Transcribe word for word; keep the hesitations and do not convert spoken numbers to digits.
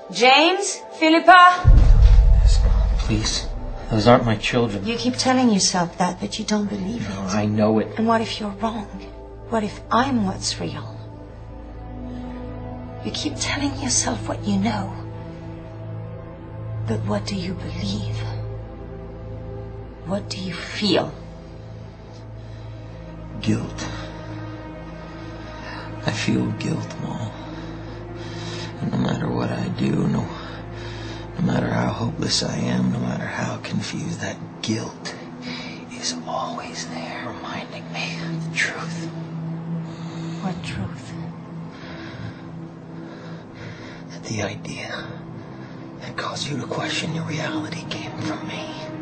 James? Philippa? Please. Those aren't my children. You keep telling yourself that, but you don't believe No, it. I know it. And what if you're wrong? What if I'm what's real? You keep telling yourself what you know. But what do you believe? What do you feel? Guilt. I feel guilt, Mom. And no matter what I do, no, no matter how hopeless I am, no matter how confused, that guilt is always there, reminding me of the truth. What truth? That the idea that caused you to question your reality came from me.